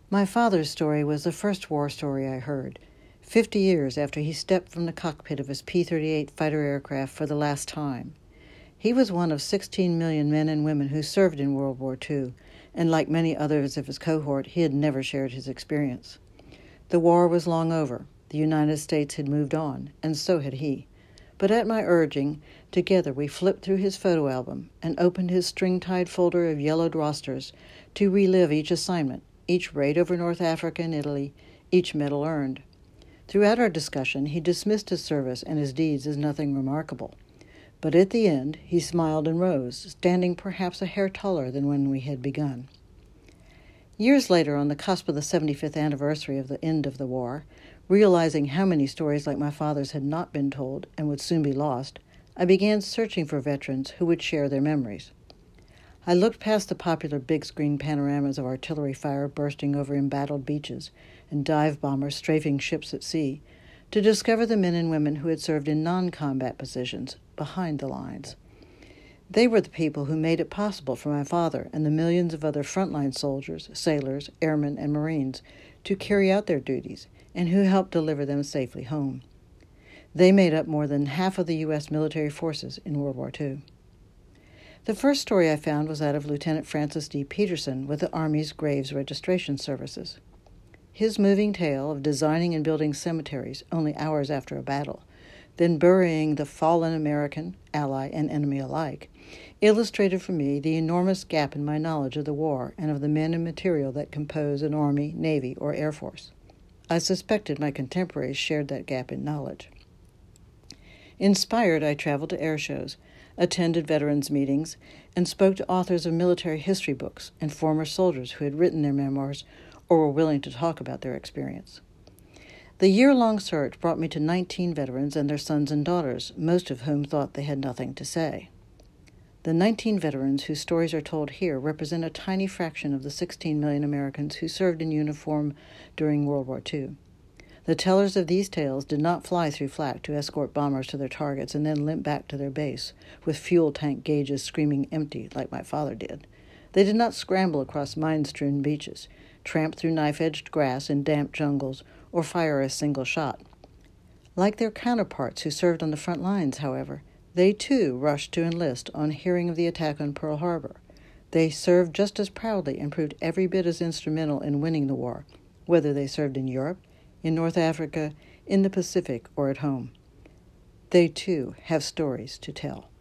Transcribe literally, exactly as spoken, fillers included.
My father's story was the first war story I heard, fifty years after he stepped from the cockpit of his P thirty-eight fighter aircraft for the last time. He was one of sixteen million men and women who served in World War Two, and like many others of his cohort, he had never shared his experience. The war was long over. The United States had moved on, and so had he. But at my urging, together we flipped through his photo album and opened his string-tied folder of yellowed rosters to relive each assignment, each raid over North Africa and Italy, each medal earned. Throughout our discussion, he dismissed his service and his deeds as nothing remarkable. But at the end, he smiled and rose, standing perhaps a hair taller than when we had begun. Years later, on the cusp of the seventy-fifth anniversary of the end of the war, realizing how many stories like my father's had not been told and would soon be lost, I began searching for veterans who would share their memories. I looked past the popular big-screen panoramas of artillery fire bursting over embattled beaches and dive bombers strafing ships at sea to discover the men and women who had served in non-combat positions behind the lines. They were the people who made it possible for my father and the millions of other frontline soldiers, sailors, airmen, and Marines to carry out their duties and who helped deliver them safely home. They made up more than half of the U S military forces in World War Two. The first story I found was that of Lieutenant Francis D. Peterson with the Army's Graves Registration Services. His moving tale of designing and building cemeteries only hours after a battle, then burying the fallen American, ally, and enemy alike, illustrated for me the enormous gap in my knowledge of the war and of the men and material that compose an Army, Navy, or Air Force. I suspected my contemporaries shared that gap in knowledge. Inspired, I traveled to air shows, attended veterans' meetings, and spoke to authors of military history books and former soldiers who had written their memoirs or were willing to talk about their experience. The year-long search brought me to nineteen veterans and their sons and daughters, most of whom thought they had nothing to say. The nineteen veterans whose stories are told here represent a tiny fraction of the sixteen million Americans who served in uniform during World War Two. The tellers of these tales did not fly through flak to escort bombers to their targets and then limp back to their base, with fuel tank gauges screaming empty like my father did. They did not scramble across mine-strewn beaches, tramp through knife-edged grass in damp jungles, or fire a single shot. Like their counterparts who served on the front lines, however, they too rushed to enlist on hearing of the attack on Pearl Harbor. They served just as proudly and proved every bit as instrumental in winning the war, whether they served in Europe, in North Africa, in the Pacific, or at home. They too have stories to tell.